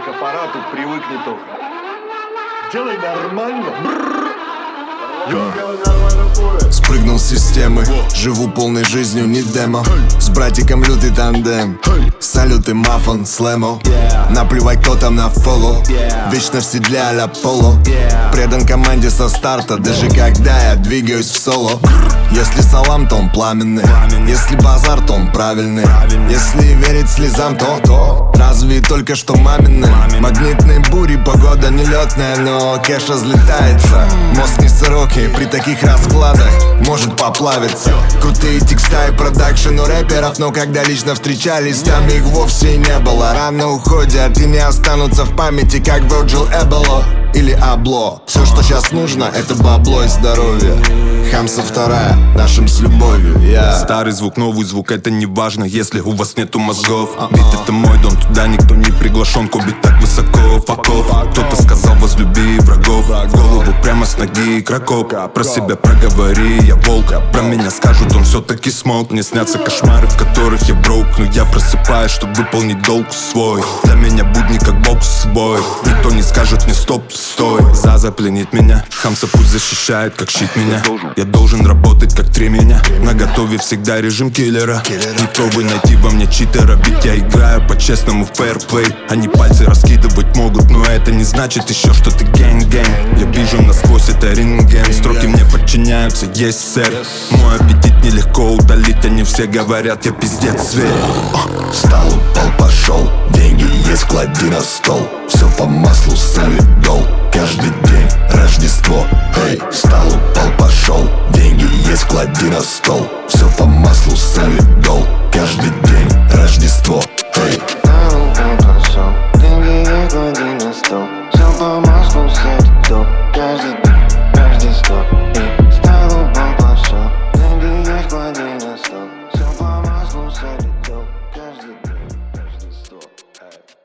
к аппарату привыкни только. Делай нормально. Спрыгнул с системы, живу полной жизнью, не демо. С братиком лютый тандем, салюты, мафон, слэмо. Наплевать, кто там на фоллоу, вечно в седле а-ля поло. Предан команде со старта, даже когда я двигаюсь в соло. Если салам, то он пламенный, если базар, то он правильный. Если верить слезам, то разве только что мамины. Магнитные бури, погода нелетная, но кэш разлетается. Мозг не сырокий, при таких раскладах может поплавиться. Крутые текста и продакшн у рэперов, но когда лично встречались, там их вовсе не было. Рано уходят и не останутся в памяти, как Virgil Abloh или Абло. Все, что сейчас нужно, это бабло и здоровье. Хамса вторая, нашим с любовью, Старый звук, новый звук, это не важно, если у вас нету мозгов. Бит это мой дом, туда никто не приглашен, кубит так высоко, факов. Кто-то сказал, возлюби врагов, голову прямо с ноги игроков. Про себя проговори, я волк, про меня скажут, он все-таки смог. Мне снятся кошмары, в которых я броук, но я просыпаюсь, чтобы выполнить долг свой. Для меня будни как бокс свой, никто не скажет мне стоп, стой. Заза пленит меня, Хамса пусть защищает, как щит меня. Я должен работать как три меня, наготове всегда режим киллера. Не пробуй найти во мне читера, ведь я играю по-честному фэрплей. Они пальцы раскидывать могут, но это не значит еще, что ты гэнг-гэнг. Я вижу насквозь, это рентген, строки мне подчиняются, есть сэр. Мой аппетит нелегко удалить, они все говорят, я пиздец зверь. Встал, упал, пошел, деньги есть, клади на стол. Все по маслу, солидол, каждый день Рождество. Эй, встал, упал, пошел, деньги есть, клади на стол. Все по маслу, солидол, каждый день Рождество. Эй.